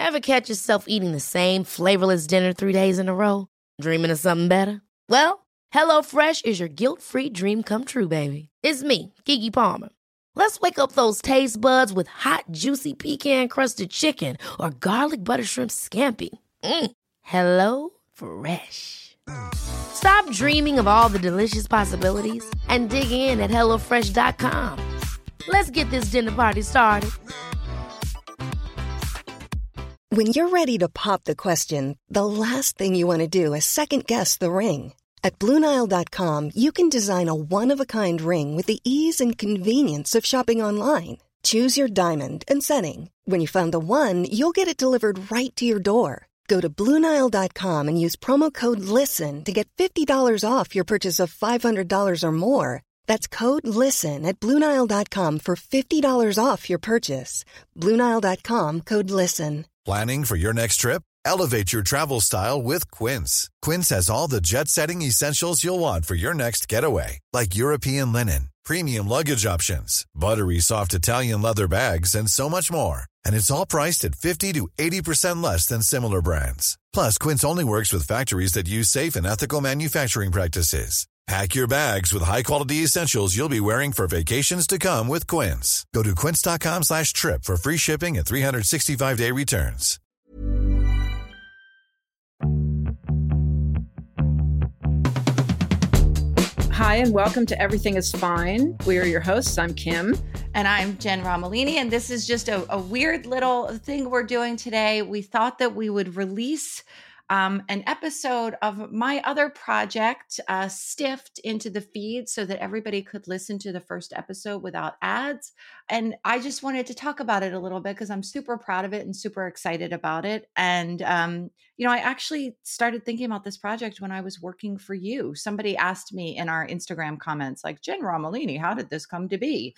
Ever catch yourself eating the same flavorless dinner 3 days in a row? Dreaming of something better? Well, HelloFresh is your guilt-free dream come true, baby. It's me, Keke Palmer. Let's wake up those taste buds with hot, juicy pecan-crusted chicken or garlic butter shrimp scampi. Hello Fresh. Stop dreaming of all the delicious possibilities and dig in at HelloFresh.com. Let's get this dinner party started. When you're ready to pop the question, the last thing you want to do is second-guess the ring. At BlueNile.com, you can design a one-of-a-kind ring with the ease and convenience of shopping online. Choose your diamond and setting. When you find the one, you'll get it delivered right to your door. Go to BlueNile.com and use promo code LISTEN to get $50 off your purchase of $500 or more. That's code LISTEN at BlueNile.com for $50 off your purchase. BlueNile.com, code LISTEN. Planning for your next trip? Elevate your travel style with Quince. Quince has all the jet-setting essentials you'll want for your next getaway, like European linen, premium luggage options, buttery soft Italian leather bags, and so much more. And it's all priced at 50 to 80% less than similar brands. Plus, Quince only works with factories that use safe and ethical manufacturing practices. Pack your bags with high-quality essentials you'll be wearing for vacations to come with Quince. Go to quince.com/trip for free shipping and 365-day returns. Hi, and welcome to Everything is Fine. We are your hosts. I'm Kim. And I'm Jen Romolini, and this is just a weird little thing we're doing today. We thought that we would release an episode of my other project, Stiffed, into the feed so that everybody could listen to the first episode without ads. And I just wanted to talk about it a little bit because I'm super proud of it and super excited about it. And, I actually started thinking about this project when I was working for you. Somebody asked me in our Instagram comments, like, Jen Romolini, how did this come to be?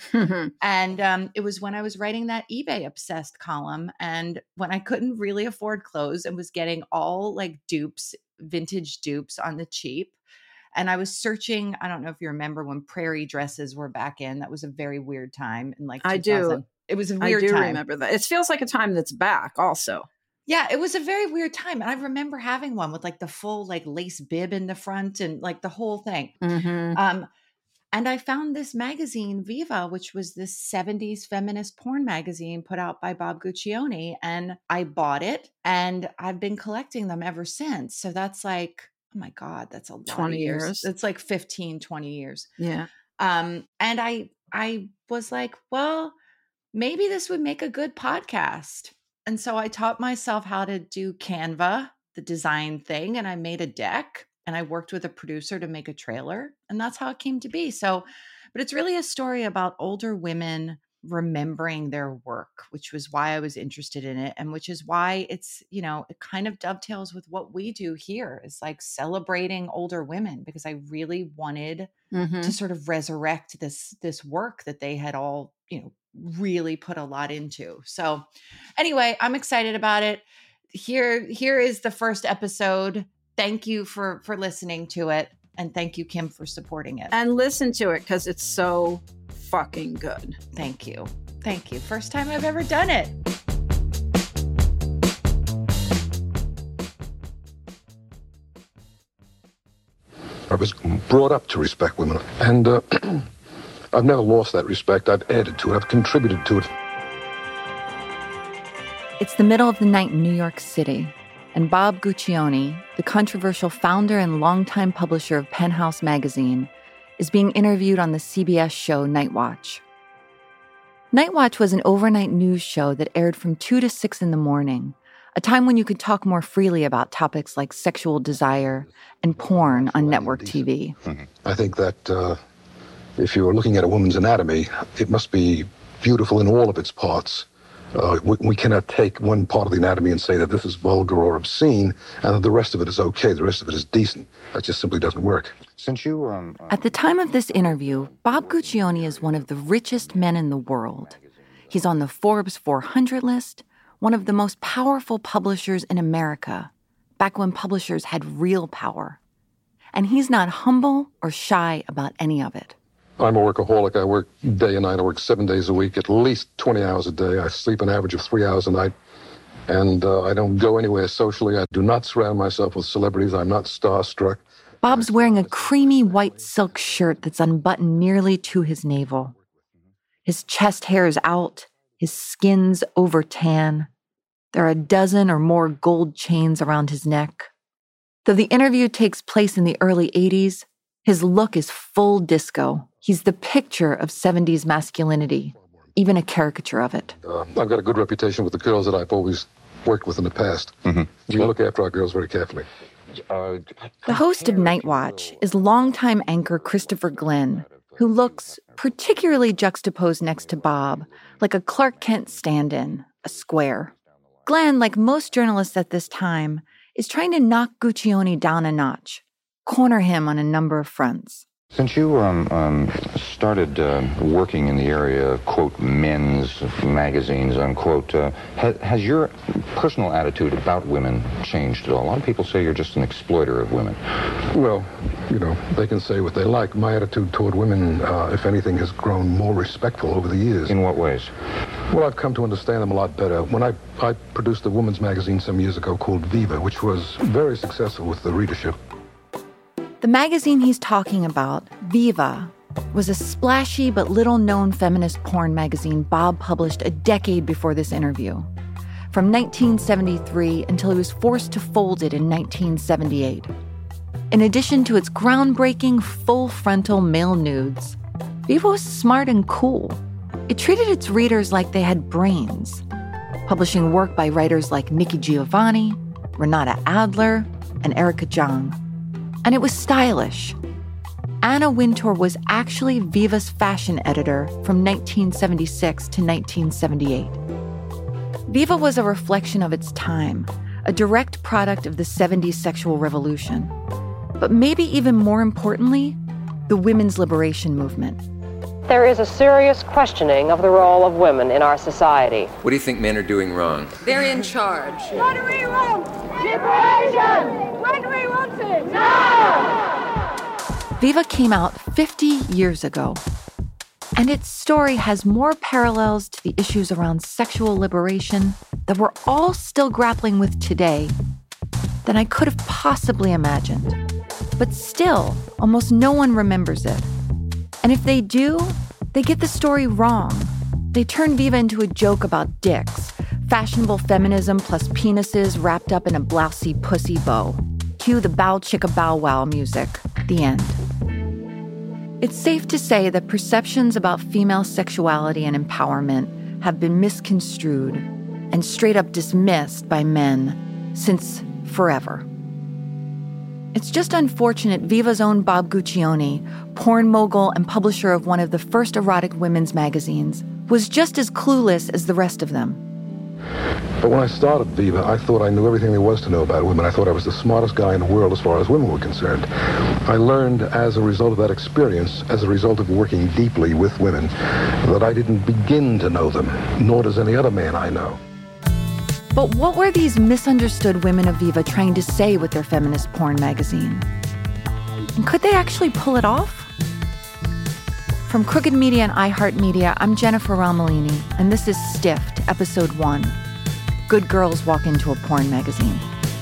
And it was when I was writing that eBay Obsessed column and when I couldn't really afford clothes and was getting all like dupes, vintage dupes on the cheap. And I was searching, I don't know if you remember when prairie dresses were back in. That was a very weird time in like 2000. I do. It was a weird time. I do remember that. It feels like a time that's back also. Yeah, it was a very weird time. And I remember having one with like the full like lace bib in the front and like the whole thing. Mm-hmm. And I found this magazine, Viva, which was this 70s feminist porn magazine put out by Bob Guccione. And I bought it and I've been collecting them ever since. So that's like, oh my God, that's a lot 20 of years. It's like 15, 20 years. Yeah. And I was like, well, maybe this would make a good podcast. And so I taught myself how to do Canva, the design thing, and I made a deck. And I worked with a producer to make a trailer. And that's how it came to be. So, but it's really a story about older women remembering their work, which was why I was interested in it. And which is why it's, it kind of dovetails with what we do here is like celebrating older women, because I really wanted to sort of resurrect this work that they had all, really put a lot into. So anyway, I'm excited about it. Here is the first episode. Thank you for listening to it. And thank you, Kim, for supporting it. And listen to it because it's so fucking good. Thank you. Thank you. First time I've ever done it. I was brought up to respect women. And I've never lost that respect. I've added to it. I've contributed to it. It's the middle of the night in New York City. And Bob Guccione, the controversial founder and longtime publisher of Penthouse magazine, is being interviewed on the CBS show Night Watch. Night Watch was an overnight news show that aired from 2 to 6 in the morning, a time when you could talk more freely about topics like sexual desire and porn on network TV. I think that if you were looking at a woman's anatomy, it must be beautiful in all of its parts. We cannot take one part of the anatomy and say that this is vulgar or obscene, and that the rest of it is okay, the rest of it is decent. That just simply doesn't work. Since you At the time of this interview, Bob Guccione is one of the richest men in the world. He's on the Forbes 400 list, one of the most powerful publishers in America, back when publishers had real power. And he's not humble or shy about any of it. I'm a workaholic. I work day and night. I work 7 days a week, at least 20 hours a day. I sleep an average of 3 hours a night. And I don't go anywhere socially. I do not surround myself with celebrities. I'm not starstruck. Bob's wearing a creamy white silk shirt that's unbuttoned nearly to his navel. His chest hair is out, his skin's over tan. There are a dozen or more gold chains around his neck. Though the interview takes place in the early 80s, his look is full disco. He's the picture of 70s masculinity, even a caricature of it. I've got a good reputation with the girls that I've always worked with in the past. Mm-hmm. You look after our girls very carefully. The host of Night Watch is longtime anchor Christopher Glenn, who looks particularly juxtaposed next to Bob, like a Clark Kent stand-in, a square. Glenn, like most journalists at this time, is trying to knock Guccione down a notch, corner him on a number of fronts. Since you started working in the area of, quote, men's magazines, unquote, has your personal attitude about women changed at all? A lot of people say you're just an exploiter of women. Well, they can say what they like. My attitude toward women, if anything, has grown more respectful over the years. In what ways? Well, I've come to understand them a lot better. When I produced a women's magazine some years ago called Viva, which was very successful with the readership. The magazine he's talking about, Viva, was a splashy but little-known feminist porn magazine Bob published a decade before this interview, from 1973 until he was forced to fold it in 1978. In addition to its groundbreaking full-frontal male nudes, Viva was smart and cool. It treated its readers like they had brains, publishing work by writers like Nikki Giovanni, Renata Adler, and Erica Jong. And it was stylish. Anna Wintour was actually Viva's fashion editor from 1976 to 1978. Viva was a reflection of its time, a direct product of the 70s sexual revolution. But maybe even more importantly, the women's liberation movement. There is a serious questioning of the role of women in our society. What do you think men are doing wrong? They're in charge. What do we want? Liberation! When do we want it? Now! Viva came out 50 years ago, and its story has more parallels to the issues around sexual liberation that we're all still grappling with today than I could have possibly imagined. But still, almost no one remembers it. And if they do, they get the story wrong. They turn Viva into a joke about dicks, fashionable feminism plus penises wrapped up in a blousy pussy bow. Cue the bow chicka bow wow music. The end. It's safe to say that perceptions about female sexuality and empowerment have been misconstrued and straight up dismissed by men since forever. It's just unfortunate Viva's own Bob Guccione, porn mogul and publisher of one of the first erotic women's magazines, was just as clueless as the rest of them. But when I started Viva, I thought I knew everything there was to know about women. I thought I was the smartest guy in the world as far as women were concerned. I learned as a result of that experience, as a result of working deeply with women, that I didn't begin to know them, nor does any other man I know. But what were these misunderstood women of Viva trying to say with their feminist porn magazine? And could they actually pull it off? From Crooked Media and iHeartMedia, I'm Jennifer Romolini, and this is Stiffed, Episode 1. Good girls walk into a porn magazine.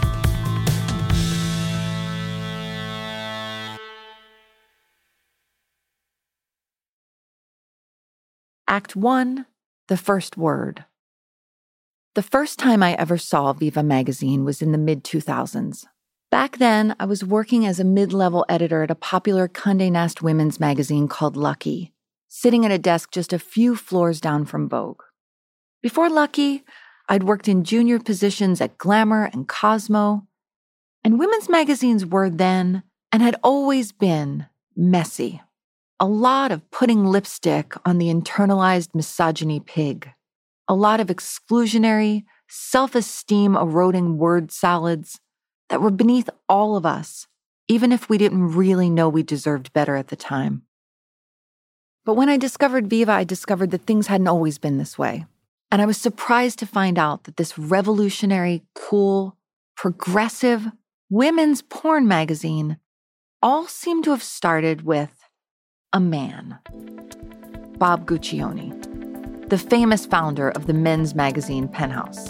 Act 1, The First Word. The first time I ever saw Viva magazine was in the mid-2000s. Back then, I was working as a mid-level editor at a popular Condé Nast women's magazine called Lucky, sitting at a desk just a few floors down from Vogue. Before Lucky, I'd worked in junior positions at Glamour and Cosmo, and women's magazines were then, and had always been, messy. A lot of putting lipstick on the internalized misogyny pig. A lot of exclusionary, self-esteem eroding word salads that were beneath all of us, even if we didn't really know we deserved better at the time. But when I discovered Viva, I discovered that things hadn't always been this way. And I was surprised to find out that this revolutionary, cool, progressive women's porn magazine all seemed to have started with a man. Bob Guccione, the famous founder of the men's magazine Penthouse.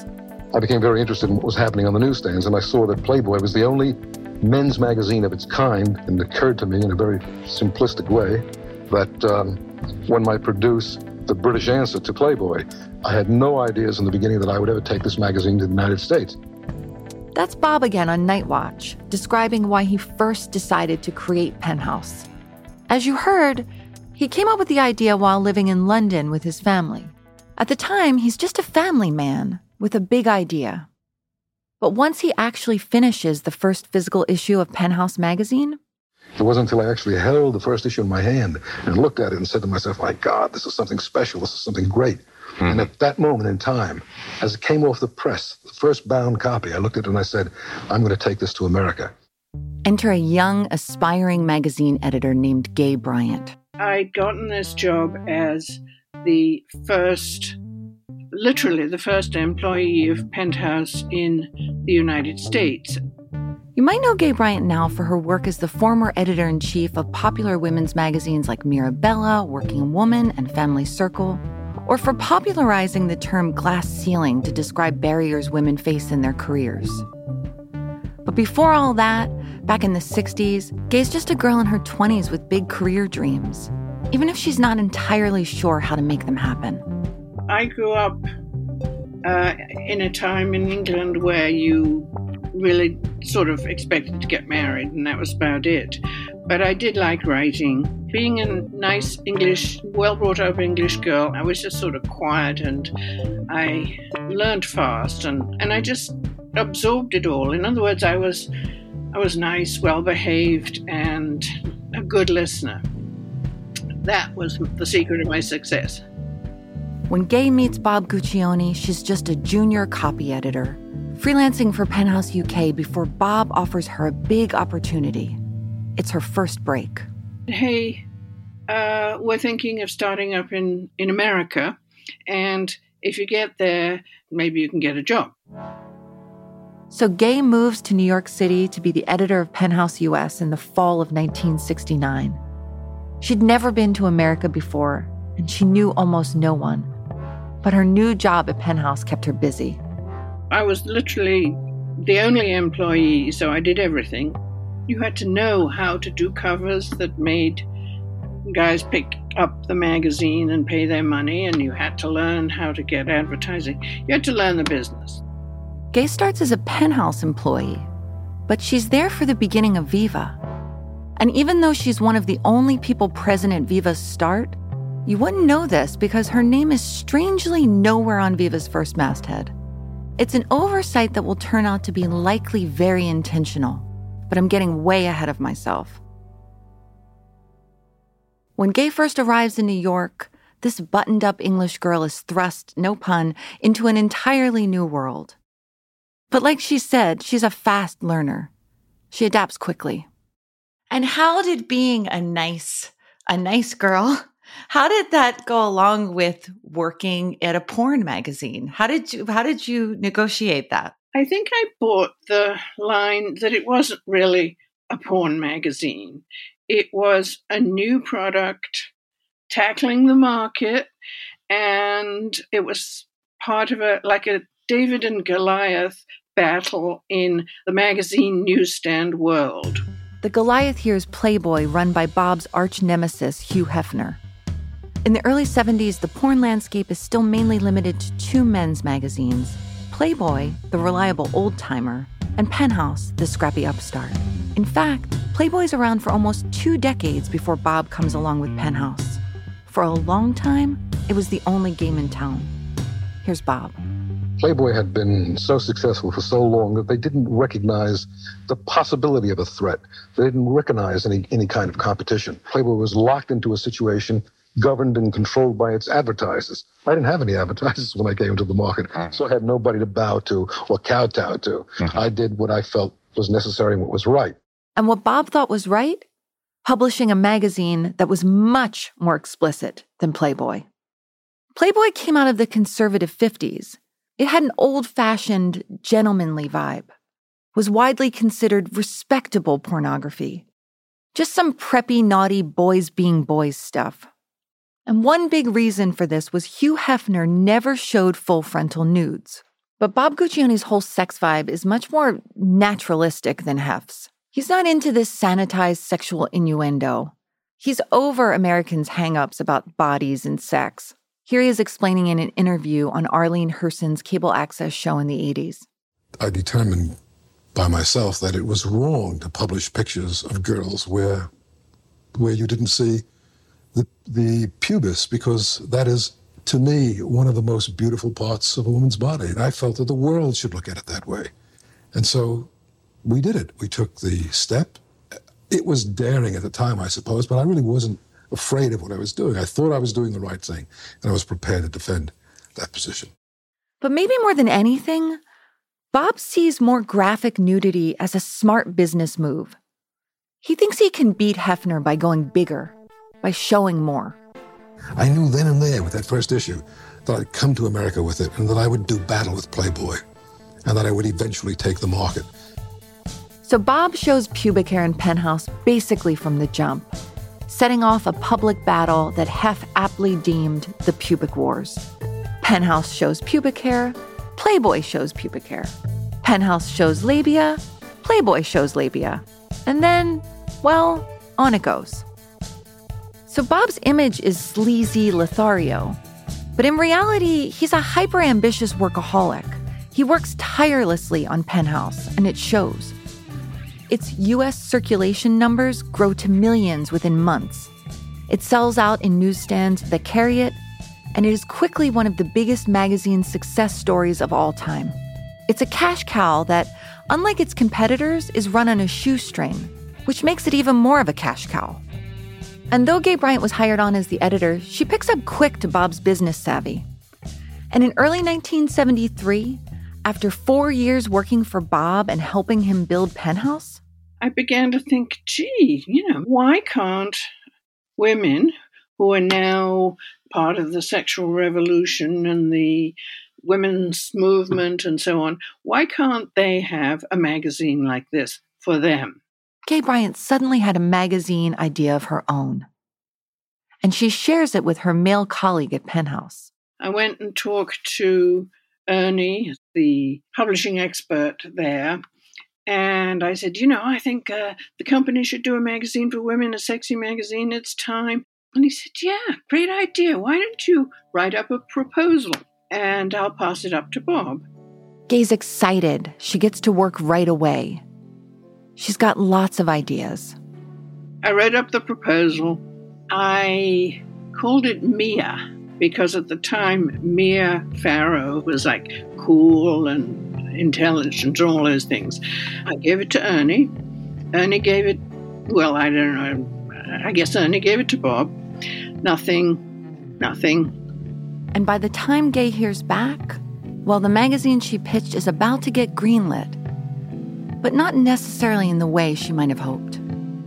I became very interested in what was happening on the newsstands, and I saw that Playboy was the only men's magazine of its kind, and it occurred to me in a very simplistic way that one might produce the British answer to Playboy. I had no ideas in the beginning that I would ever take this magazine to the United States. That's Bob again on Night Watch, describing why he first decided to create Penthouse. As you heard, he came up with the idea while living in London with his family. At the time, he's just a family man with a big idea. But once he actually finishes the first physical issue of Penthouse magazine... It wasn't until I actually held the first issue in my hand and looked at it and said to myself, my God, this is something special, this is something great. Mm-hmm. And at that moment in time, as it came off the press, the first bound copy, I looked at it and I said, I'm going to take this to America. Enter a young, aspiring magazine editor named Gay Bryant. I'd gotten this job as literally the first employee of Penthouse in the United States. You might know Gay Bryant now for her work as the former editor-in-chief of popular women's magazines like Mirabella, Working Woman, and Family Circle, or for popularizing the term glass ceiling to describe barriers women face in their careers. But before all that, back in the 60s, Gay's just a girl in her 20s with big career dreams, even if she's not entirely sure how to make them happen. I grew up in a time in England where you really sort of expected to get married, and that was about it. But I did like writing. Being a nice English, well-brought-up English girl, I was just sort of quiet, and I learned fast, and I just absorbed it all. In other words, I was nice, well-behaved, and a good listener. That was the secret of my success. When Gay meets Bob Guccione, she's just a junior copy editor, freelancing for Penthouse UK before Bob offers her a big opportunity. It's her first break. Hey, we're thinking of starting up in America, and if you get there, maybe you can get a job. So Gay moves to New York City to be the editor of Penthouse US in the fall of 1969. She'd never been to America before, and she knew almost no one. But her new job at Penthouse kept her busy. I was literally the only employee, so I did everything. You had to know how to do covers that made guys pick up the magazine and pay their money, and you had to learn how to get advertising. You had to learn the business. Gay starts as a Penthouse employee, but she's there for the beginning of Viva. And even though she's one of the only people present at Viva's start, you wouldn't know this because her name is strangely nowhere on Viva's first masthead. It's an oversight that will turn out to be likely very intentional, but I'm getting way ahead of myself. When Gay first arrives in New York, this buttoned-up English girl is thrust, no pun, into an entirely new world. But like she said, she's a fast learner. She adapts quickly. And how did being a nice girl, how did that go along with working at a porn magazine? How did you negotiate that? I think I bought the line that it wasn't really a porn magazine. It was a new product tackling the market, and it was part of a David and Goliath battle in the magazine newsstand world. The Goliath here is Playboy, run by Bob's arch nemesis, Hugh Hefner. In the early 70s, the porn landscape is still mainly limited to two men's magazines, Playboy, the reliable old-timer, and Penthouse, the scrappy upstart. In fact, Playboy's around for almost 2 decades before Bob comes along with Penthouse. For a long time, it was the only game in town. Here's Bob. Playboy had been so successful for so long that they didn't recognize the possibility of a threat. They didn't recognize any kind of competition. Playboy was locked into a situation governed and controlled by its advertisers. I didn't have any advertisers when I came into the market, so I had nobody to bow to or kowtow to. Mm-hmm. I did what I felt was necessary and what was right. And what Bob thought was right? Publishing a magazine that was much more explicit than Playboy. Playboy came out of the conservative 50s. It had an old-fashioned, gentlemanly vibe, was widely considered respectable pornography. Just some preppy, naughty boys being boys stuff. And one big reason for this was Hugh Hefner never showed full frontal nudes. But Bob Guccione's whole sex vibe is much more naturalistic than Hef's. He's not into this sanitized sexual innuendo. He's over Americans' hang-ups about bodies and sex. Here he is explaining in an interview on Arlene Herson's cable access show in the 80s. I determined by myself that it was wrong to publish pictures of girls where you didn't see the pubis, because that is, to me, one of the most beautiful parts of a woman's body. And I felt that the world should look at it that way. And so we did it. We took the step. It was daring at the time, I suppose, but I really wasn't afraid of what I was doing. I thought I was doing the right thing, and I was prepared to defend that position. But maybe more than anything, Bob sees more graphic nudity as a smart business move. He thinks he can beat Hefner by going bigger, by showing more. I knew then and there with that first issue that I'd come to America with it and that I would do battle with Playboy and that I would eventually take the market. So Bob shows pubic hair in Penthouse basically from the jump, setting off a public battle that Hef aptly deemed the Pubic Wars. Penthouse shows pubic hair, Playboy shows pubic hair. Penthouse shows labia, Playboy shows labia. And then, well, on it goes. So Bob's image is sleazy Lothario. But in reality, he's a hyper-ambitious workaholic. He works tirelessly on Penthouse, and it shows. Its U.S. circulation numbers grow to millions within months. It sells out in newsstands that carry it, and it is quickly one of the biggest magazine success stories of all time. It's a cash cow that, unlike its competitors, is run on a shoestring, which makes it even more of a cash cow. And though Gay Bryant was hired on as the editor, she picks up quick to Bob's business savvy. And in early 1973, after 4 years working for Bob and helping him build Penthouse, I began to think, gee, why can't women who are now part of the sexual revolution and the women's movement and so on, why can't they have a magazine like this for them? Gay Bryant suddenly had a magazine idea of her own. And she shares it with her male colleague at Penthouse. I went and talked to Ernie, the publishing expert there, and I said, I think the company should do a magazine for women, a sexy magazine, it's time. And he said, yeah, great idea. Why don't you write up a proposal and I'll pass it up to Bob. Gay's excited. She gets to work right away. She's got lots of ideas. I wrote up the proposal. I called it Mia because at the time, Mia Farrow was like cool and intelligent and all those things. I gave it to Ernie. Ernie gave it, well, I don't know. I guess Ernie gave it to Bob. Nothing. And by the time Gay hears back, well, the magazine she pitched is about to get greenlit. But not necessarily in the way she might have hoped.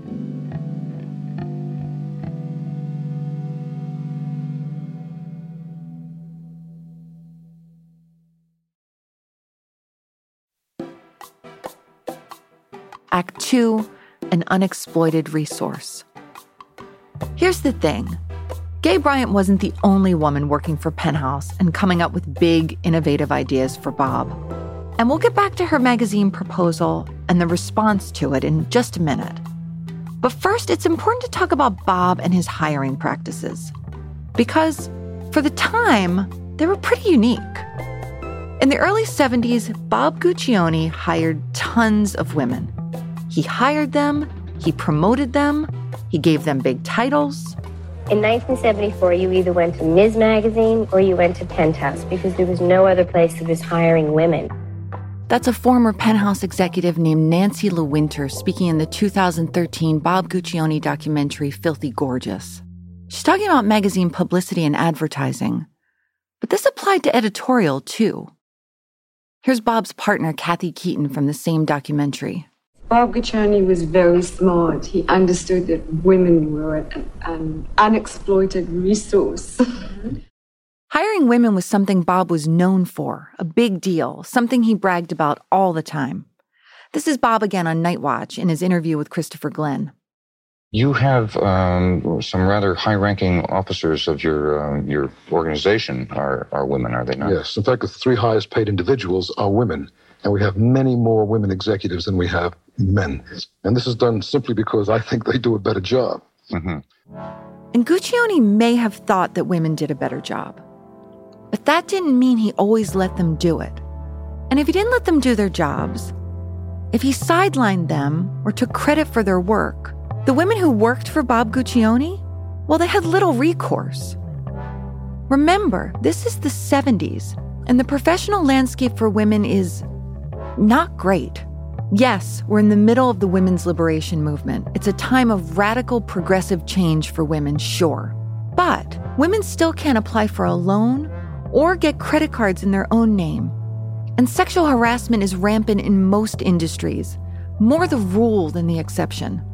Act 2, an unexploited resource. Here's the thing. Gay Bryant wasn't the only woman working for Penthouse and coming up with big, innovative ideas for Bob. And we'll get back to her magazine proposal and the response to it in just a minute. But first, it's important to talk about Bob and his hiring practices. Because, for the time, they were pretty unique. In the early 70s, Bob Guccione hired tons of women. He hired them, he promoted them, he gave them big titles. In 1974, you either went to Ms. Magazine or you went to Penthouse because there was no other place that was hiring women. That's a former Penthouse executive named Nancy LeWinter speaking in the 2013 Bob Guccione documentary Filthy Gorgeous. She's talking about magazine publicity and advertising. But this applied to editorial, too. Here's Bob's partner, Kathy Keaton, from the same documentary. Bob Guccione was very smart. He understood that women were an unexploited resource. Hiring women was something Bob was known for, a big deal, something he bragged about all the time. This is Bob again on Night Watch in his interview with Christopher Glenn. You have some rather high-ranking officers of your organization are women, are they not? Yes. In fact, the 3 highest-paid individuals are women, and we have many more women executives than we have men. And this is done simply because I think they do a better job. Mm-hmm. And Guccione may have thought that women did a better job. But that didn't mean he always let them do it. And if he didn't let them do their jobs, if he sidelined them or took credit for their work, the women who worked for Bob Guccione, well, they had little recourse. Remember, this is the 70s, and the professional landscape for women is not great. Yes, we're in the middle of the women's liberation movement. It's a time of radical progressive change for women, sure. But women still can't apply for a loan or get credit cards in their own name. And sexual harassment is rampant in most industries, more the rule than the exception.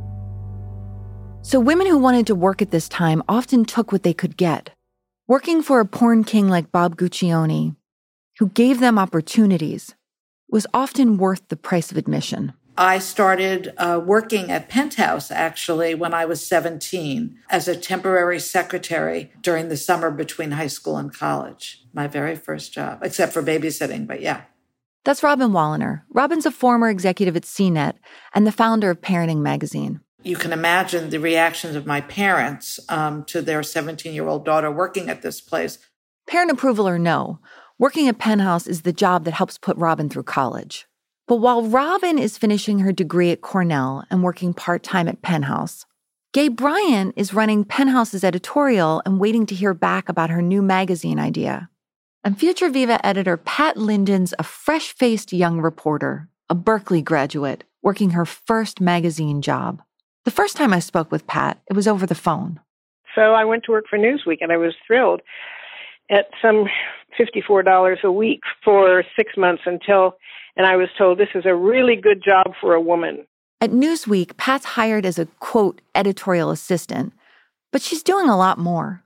So women who wanted to work at this time often took what they could get. Working for a porn king like Bob Guccione, who gave them opportunities, was often worth the price of admission. I started working at Penthouse, actually, when I was 17 as a temporary secretary during the summer between high school and college. My very first job, except for babysitting, but yeah. That's Robin Walliner. Robin's a former executive at CNET and the founder of Parenting Magazine. You can imagine the reactions of my parents to their 17-year-old daughter working at this place. Parent approval or no, working at Penthouse is the job that helps put Robin through college. But while Robin is finishing her degree at Cornell and working part-time at Penthouse, Gay Bryant is running Penthouse's editorial and waiting to hear back about her new magazine idea. And Future Viva editor Pat Linden's a fresh-faced young reporter, a Berkeley graduate, working her first magazine job. The first time I spoke with Pat, it was over the phone. So I went to work for Newsweek, and I was thrilled at some $54 a week for 6 months and I was told this is a really good job for a woman. At Newsweek, Pat's hired as a, quote, editorial assistant, but she's doing a lot more.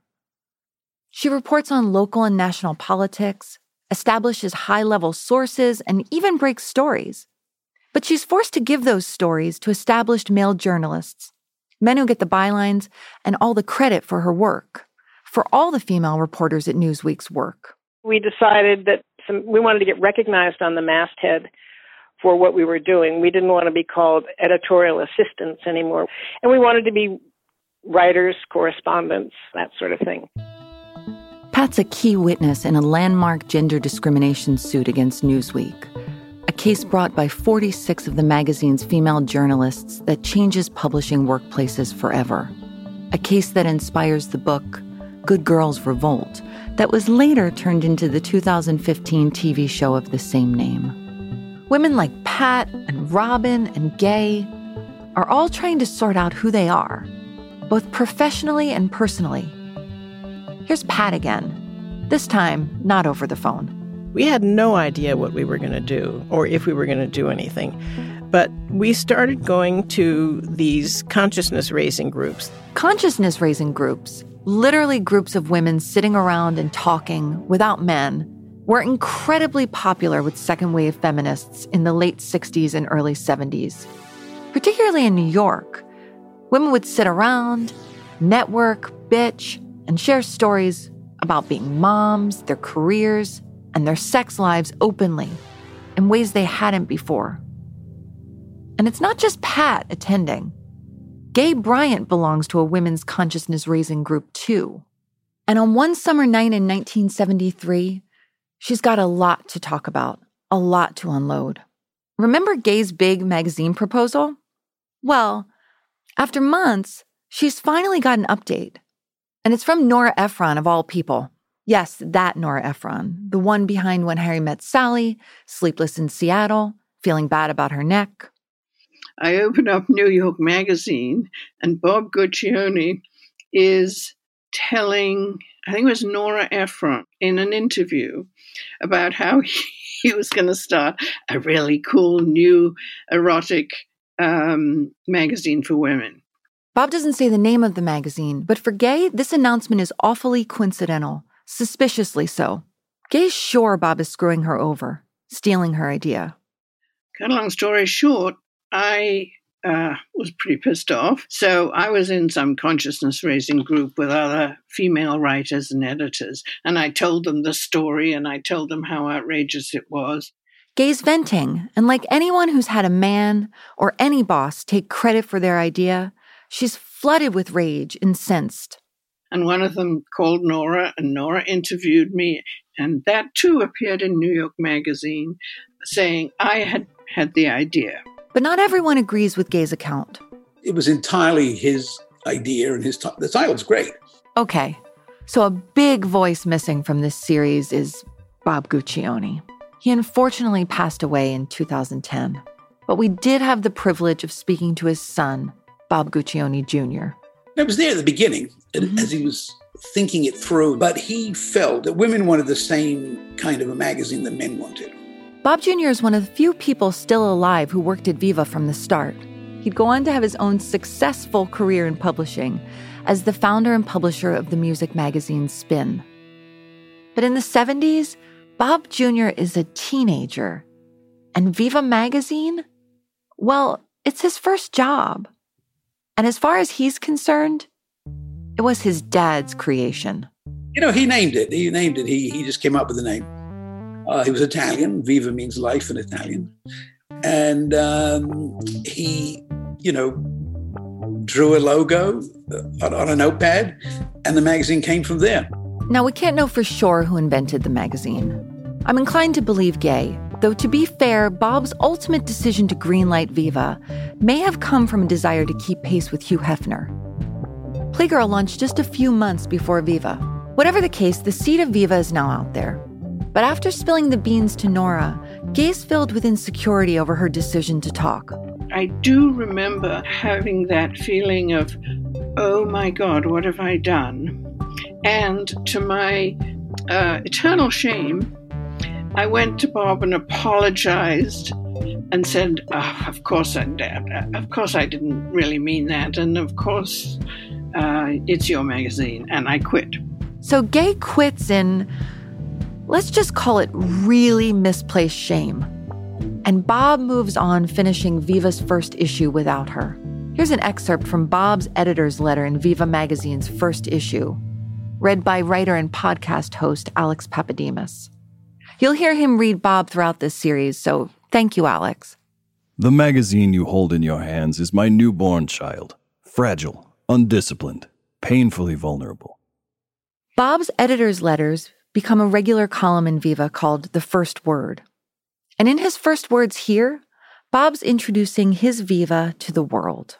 She reports on local and national politics, establishes high-level sources, and even breaks stories. But she's forced to give those stories to established male journalists, men who get the bylines and all the credit for her work, for all the female reporters at Newsweek's work. We decided that we wanted to get recognized on the masthead for what we were doing. We didn't want to be called editorial assistants anymore. And we wanted to be writers, correspondents, that sort of thing. Pat's a key witness in a landmark gender discrimination suit against Newsweek, a case brought by 46 of the magazine's female journalists that changes publishing workplaces forever. A case that inspires the book Good Girls Revolt, that was later turned into the 2015 TV show of the same name. Women like Pat and Robin and Gay are all trying to sort out who they are, both professionally and personally. Here's Pat again, this time not over the phone. We had no idea what we were going to do or if we were going to do anything. But we started going to these consciousness-raising groups. Consciousness-raising groups, literally groups of women sitting around and talking without men, were incredibly popular with second-wave feminists in the late 60s and early 70s. Particularly in New York, women would sit around, network, bitch, and share stories about being moms, their careers, and their sex lives openly in ways they hadn't before. And it's not just Pat attending. Gay Bryant belongs to a women's consciousness-raising group, too. And on one summer night in 1973, she's got a lot to talk about, a lot to unload. Remember Gay's big magazine proposal? Well, after months, she's finally got an update. And it's from Nora Ephron, of all people. Yes, that Nora Ephron, the one behind When Harry Met Sally, Sleepless in Seattle, Feeling Bad About Her Neck. I opened up New York Magazine, and Bob Guccione is telling, I think it was Nora Ephron, in an interview about how he was going to start a really cool new erotic magazine for women. Bob doesn't say the name of the magazine, but for Gay, this announcement is awfully coincidental, suspiciously so. Gay's sure Bob is screwing her over, stealing her idea. Cut a long story short, I was pretty pissed off. So I was in some consciousness-raising group with other female writers and editors, and I told them the story, and I told them how outrageous it was. Gay's venting, and like anyone who's had a man or any boss take credit for their idea, she's flooded with rage, incensed. And one of them called Nora, and Nora interviewed me, and that too appeared in New York Magazine, saying I had the idea. But not everyone agrees with Gay's account. It was entirely his idea, and the title's great. Okay, so a big voice missing from this series is Bob Guccione. He unfortunately passed away in 2010, but we did have the privilege of speaking to his son, Bob Guccione Jr. I was there at the beginning, as he was thinking it through, but he felt that women wanted the same kind of a magazine that men wanted. Bob Jr. is one of the few people still alive who worked at Viva from the start. He'd go on to have his own successful career in publishing as the founder and publisher of the music magazine Spin. But in the 70s, Bob Jr. is a teenager. And Viva magazine? Well, it's his first job. And as far as he's concerned, it was his dad's creation. He named it. He just came up with the name. He was Italian. Viva means life in Italian. And he, drew a logo on a notepad, and the magazine came from there. Now, we can't know for sure who invented the magazine. I'm inclined to believe Gay, though to be fair, Bob's ultimate decision to greenlight Viva may have come from a desire to keep pace with Hugh Hefner. Playgirl launched just a few months before Viva. Whatever the case, the seed of Viva is now out there. But after spilling the beans to Nora, Gay's filled with insecurity over her decision to talk. I do remember having that feeling of, oh my God, what have I done? And to my eternal shame, I went to Bob and apologized and said, of course I didn't really mean that. And of course, it's your magazine. And I quit. So Gay quits in, let's just call it really misplaced shame. And Bob moves on, finishing Viva's first issue without her. Here's an excerpt from Bob's editor's letter in Viva magazine's first issue, read by writer and podcast host Alex Papademos. You'll hear him read Bob throughout this series, so thank you, Alex. The magazine you hold in your hands is my newborn child, fragile, undisciplined, painfully vulnerable. Bob's editor's letters become a regular column in Viva called The First Word. And in his first words here, Bob's introducing his Viva to the world.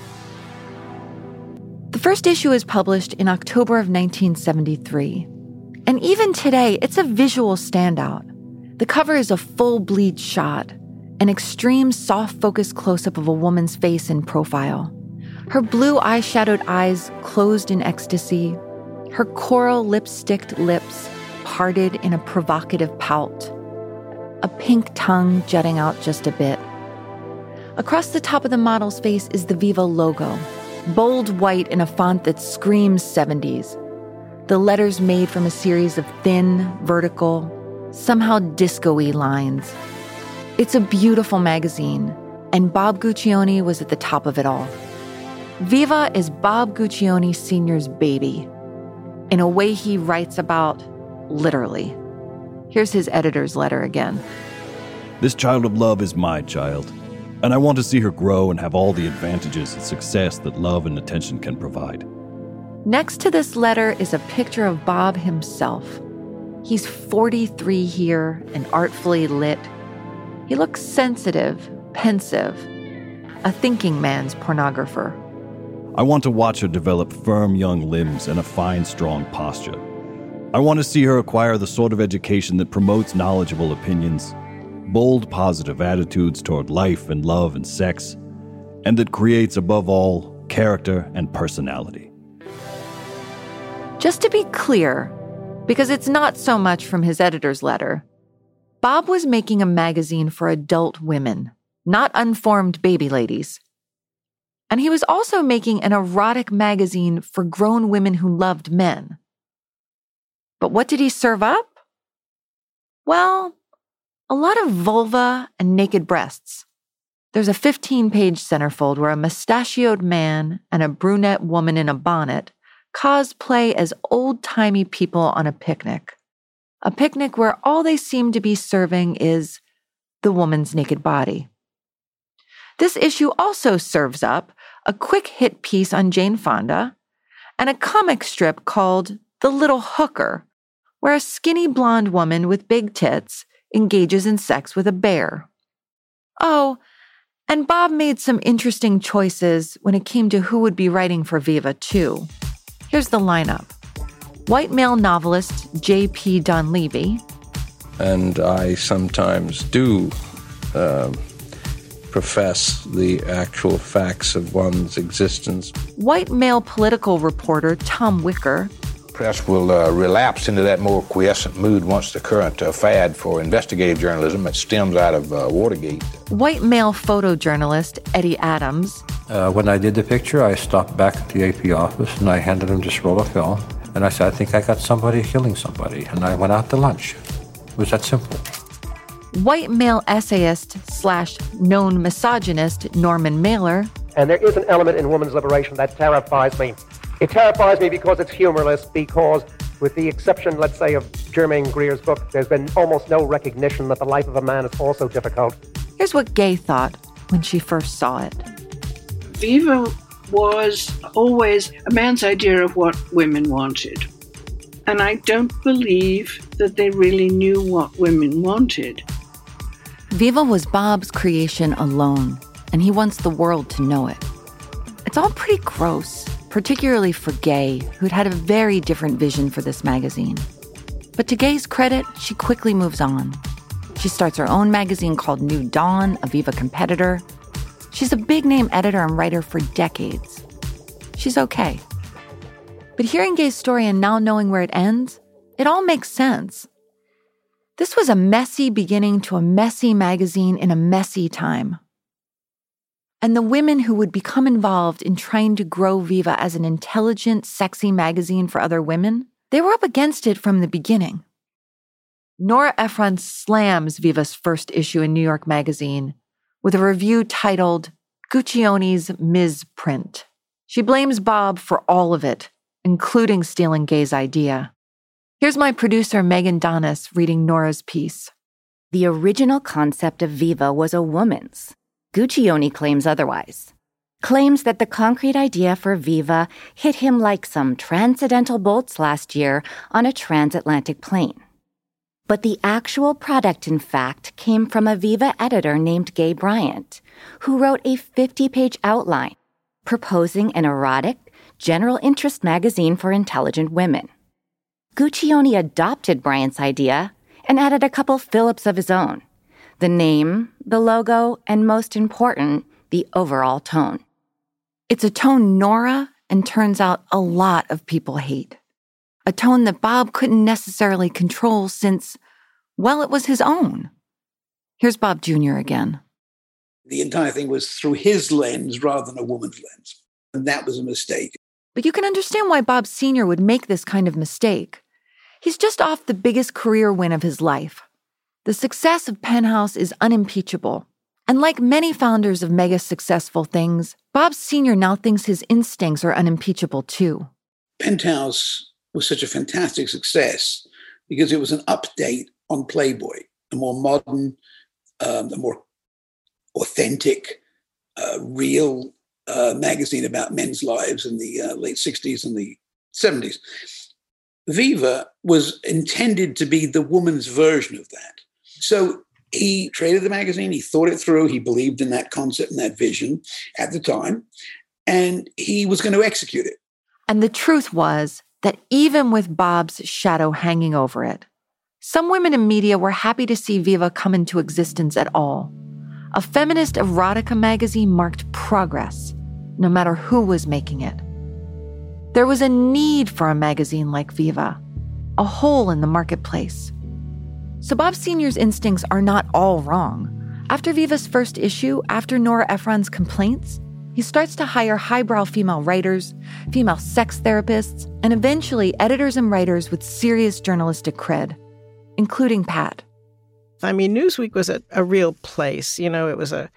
The first issue is published in October of 1973. And even today, it's a visual standout. The cover is a full bleed shot, an extreme soft-focus close-up of a woman's face in profile. Her blue eyeshadowed eyes closed in ecstasy, her coral lipsticked lips parted in a provocative pout, a pink tongue jutting out just a bit. Across the top of the model's face is the Viva logo, bold white in a font that screams 70s. The letters made from a series of thin, vertical, somehow disco-y lines. It's a beautiful magazine, and Bob Guccione was at the top of it all. Viva is Bob Guccione Sr.'s baby, in a way he writes about literally. Here's his editor's letter again. This child of love is my child, and I want to see her grow and have all the advantages and success that love and attention can provide. Next to this letter is a picture of Bob himself. He's 43 here and artfully lit. He looks sensitive, pensive, a thinking man's pornographer. I want to watch her develop firm young limbs and a fine, strong posture. I want to see her acquire the sort of education that promotes knowledgeable opinions, bold, positive attitudes toward life and love and sex, and that creates, above all, character and personality. Just to be clear, because it's not so much from his editor's letter, Bob was making a magazine for adult women, not unformed baby ladies. And he was also making an erotic magazine for grown women who loved men. But what did he serve up? Well, a lot of vulva and naked breasts. There's a 15-page centerfold where a mustachioed man and a brunette woman in a bonnet cosplay as old-timey people on a picnic. A picnic where all they seem to be serving is the woman's naked body. This issue also serves up a quick hit piece on Jane Fonda and a comic strip called The Little Hooker, where a skinny blonde woman with big tits engages in sex with a bear. Oh, and Bob made some interesting choices when it came to who would be writing for Viva, too. Here's the lineup. White male novelist J.P. Donlevy. And I sometimes do profess the actual facts of one's existence. White male political reporter Tom Wicker. Press will relapse into that more quiescent mood once the current fad for investigative journalism that stems out of Watergate. White male photojournalist Eddie Adams. When I did the picture, I stopped back at the AP office and I handed him this roll of film. And I said, I think I got somebody killing somebody. And I went out to lunch. It was that simple. White male essayist / known misogynist Norman Mailer. And there is an element in women's liberation that terrifies me. It terrifies me because it's humorless, because with the exception, let's say, of Germaine Greer's book, there's been almost no recognition that the life of a man is also difficult. Here's what Gay thought when she first saw it. Viva was always a man's idea of what women wanted. And I don't believe that they really knew what women wanted. Viva was Bob's creation alone, and he wants the world to know it. It's all pretty gross, particularly for Gay, who'd had a very different vision for this magazine. But to Gay's credit, she quickly moves on. She starts her own magazine called New Dawn, a Viva competitor. She's a big-name editor and writer for decades. She's okay. But hearing Gay's story and now knowing where it ends, it all makes sense. This was a messy beginning to a messy magazine in a messy time. And the women who would become involved in trying to grow Viva as an intelligent, sexy magazine for other women, they were up against it from the beginning. Nora Ephron slams Viva's first issue in New York Magazine with a review titled Guccione's Ms. Print. She blames Bob for all of it, including stealing Gay's idea. Here's my producer, Megan Donis, reading Nora's piece. The original concept of Viva was a woman's. Guccione claims otherwise. Claims that the concrete idea for Viva hit him like some transcendental bolts last year on a transatlantic plane. But the actual product, in fact, came from a Viva editor named Gay Bryant, who wrote a 50-page outline proposing an erotic, general interest magazine for intelligent women. Guccione adopted Bryant's idea and added a couple fill-ups of his own. The name, the logo, and most important, the overall tone. It's a tone Nora, and turns out a lot of people hate. A tone that Bob couldn't necessarily control since, well, it was his own. Here's Bob Jr. again. The entire thing was through his lens rather than a woman's lens. And that was a mistake. But you can understand why Bob Sr. would make this kind of mistake. He's just off the biggest career win of his life. The success of Penthouse is unimpeachable. And like many founders of mega successful things, Bob Sr. now thinks his instincts are unimpeachable too. Penthouse was such a fantastic success because it was an update on Playboy, a more modern, a more authentic, real magazine about men's lives in the late 60s and the 70s. Viva was intended to be the woman's version of that. So he created the magazine, he thought it through, he believed in that concept and that vision at the time, and he was going to execute it. And the truth was that even with Bob's shadow hanging over it, some women in media were happy to see Viva come into existence at all. A feminist erotica magazine marked progress, no matter who was making it. There was a need for a magazine like Viva, a hole in the marketplace. So Bob Sr.'s instincts are not all wrong. After Viva's first issue, after Nora Ephron's complaints, he starts to hire highbrow female writers, female sex therapists, and eventually editors and writers with serious journalistic cred, including Pat. I mean, Newsweek was a real place. You know, it was a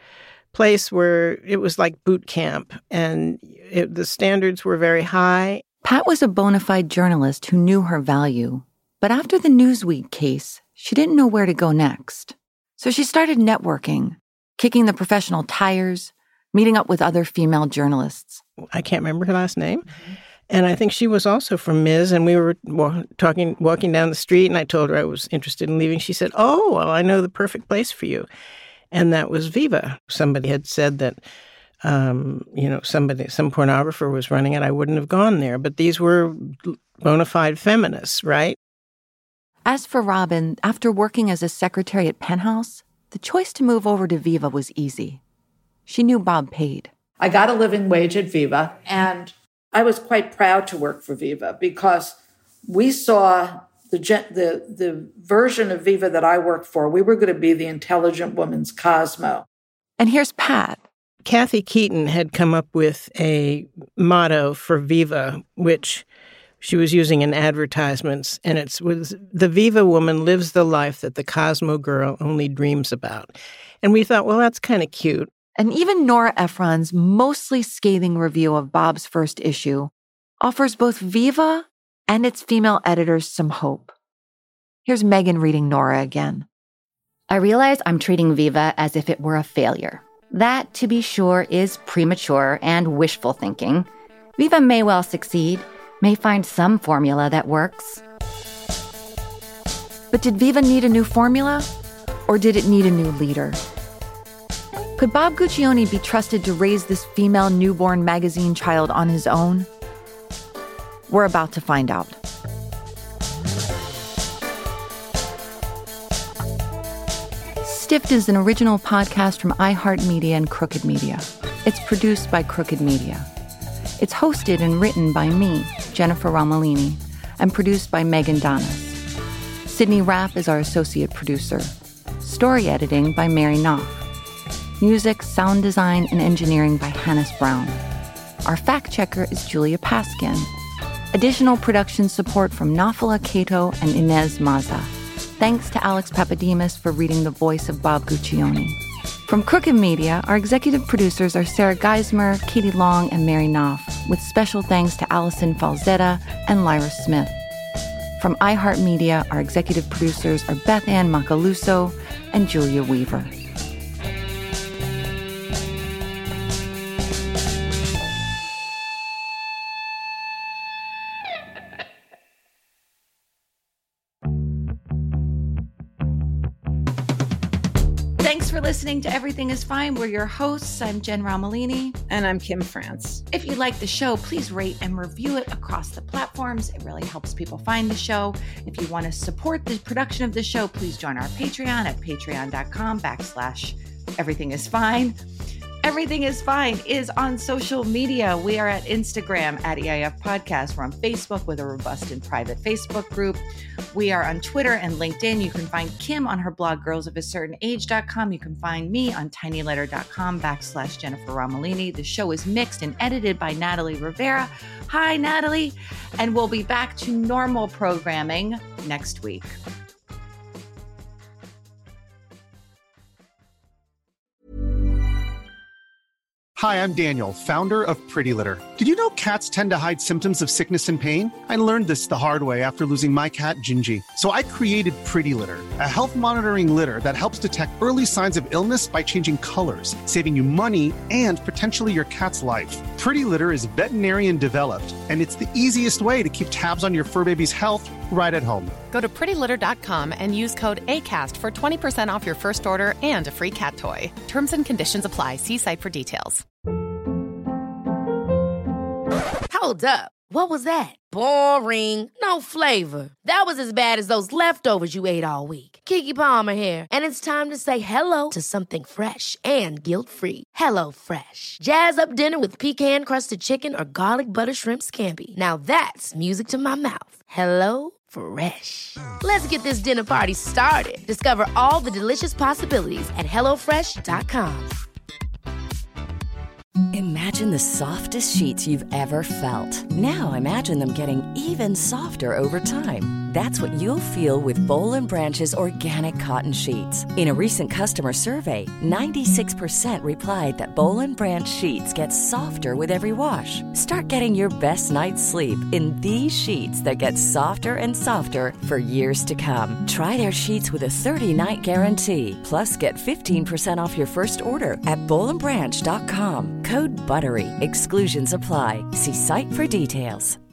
place where it was like boot camp, and the standards were very high. Pat was a bona fide journalist who knew her value. But after the Newsweek case, she didn't know where to go next. So she started networking, kicking the professional tires, meeting up with other female journalists. I can't remember her last name. Mm-hmm. And I think she was also from Ms. And we were walking down the street, and I told her I was interested in leaving. She said, "Oh, well, I know the perfect place for you." And that was Viva. Somebody had said that, some pornographer was running it. I wouldn't have gone there. But these were bona fide feminists, right? As for Robin, after working as a secretary at Penthouse, the choice to move over to Viva was easy. She knew Bob paid. I got a living wage at Viva, and I was quite proud to work for Viva because we saw the version of Viva that I worked for. We were going to be the intelligent woman's Cosmo. And here's Pat. Kathy Keaton had come up with a motto for Viva, which she was using in advertisements, and it was, "The Viva woman lives the life that the Cosmo girl only dreams about." And we thought, well, that's kind of cute. And even Nora Ephron's mostly scathing review of Bob's first issue offers both Viva and its female editors some hope. Here's Megan reading Nora again. I realize I'm treating Viva as if it were a failure. That, to be sure, is premature and wishful thinking. Viva may well succeed, may find some formula that works. But did Viva need a new formula? Or did it need a new leader? Could Bob Guccione be trusted to raise this female newborn magazine child on his own? We're about to find out. Stiffed is an original podcast from iHeartMedia and Crooked Media. It's produced by Crooked Media. It's hosted and written by me, Jennifer Romolini, and produced by Megan Donis. Sydney Rapp is our associate producer. Story editing by Mary Knopf. Music, sound design, and engineering by Hannes Brown. Our fact checker is Julia Paskin. Additional production support from Nafala Cato and Inez Maza. Thanks to Alex Papadimos for reading the voice of Bob Guccione. From Crooked Media, our executive producers are Sarah Geismer, Katie Long, and Mary Knopf, with special thanks to Allison Falzetta and Lyra Smith. From iHeartMedia, our executive producers are Beth Ann Macaluso and Julia Weaver. Thanks for listening to Everything is Fine. We're your hosts. I'm Jen Romolini. And I'm Kim France. If you like the show, please rate and review it across the platforms. It really helps people find the show. If you want to support the production of the show, please join our Patreon at patreon.com/everythingisfine. Everything is Fine is on social media. We are at Instagram at EIF Podcast. We're on Facebook with a robust and private Facebook group. We are on Twitter and LinkedIn. You can find Kim on her blog, girlsofacertainage.com. You can find me on tinyletter.com/Jennifer Romolini. The show is mixed and edited by Natalie Rivera. Hi, Natalie. And we'll be back to normal programming next week. Hi, I'm Daniel, founder of Pretty Litter. Did you know cats tend to hide symptoms of sickness and pain? I learned this the hard way after losing my cat, Gingy. So I created Pretty Litter, a health monitoring litter that helps detect early signs of illness by changing colors, saving you money and potentially your cat's life. Pretty Litter is veterinarian developed, and it's the easiest way to keep tabs on your fur baby's health right at home. Go to prettylitter.com and use code ACAST for 20% off your first order and a free cat toy. Terms and conditions apply. See site for details. Hold up. What was that? Boring. No flavor. That was as bad as those leftovers you ate all week. Keke Palmer here, and it's time to say hello to something fresh and guilt-free. Hello Fresh. Jazz up dinner with pecan-crusted chicken or garlic butter shrimp scampi. Now that's music to my mouth. Hello Fresh. Let's get this dinner party started. Discover all the delicious possibilities at HelloFresh.com. Imagine Imagine the softest sheets you've ever felt. Now imagine them getting even softer over time. That's what you'll feel with Boll & Branch's organic cotton sheets. In a recent customer survey, 96% replied that Boll & Branch sheets get softer with every wash. Start getting your best night's sleep in these sheets that get softer and softer for years to come. Try their sheets with a 30-night guarantee. Plus, get 15% off your first order at bollandbranch.com. Code BUTTERY. Exclusions apply. See site for details.